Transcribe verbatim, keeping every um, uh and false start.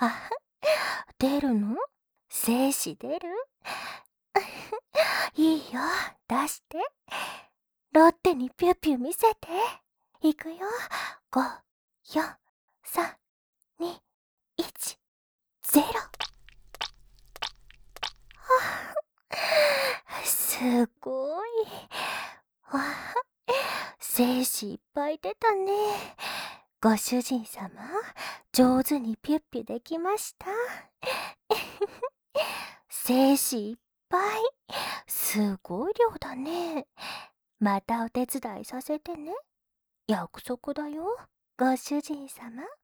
あ、出るの？精子出る？いいよ、出して。ロッテにピュッピュ見せて。いくよ。ご、よん、さん、に、いち、ゼロ。すごい。わあ、精子いっぱい出たね。ご主人様、上手にピュッピュできました。精子いっぱい。すごい量だね。またお手伝いさせてね。約束だよ、ご主人様。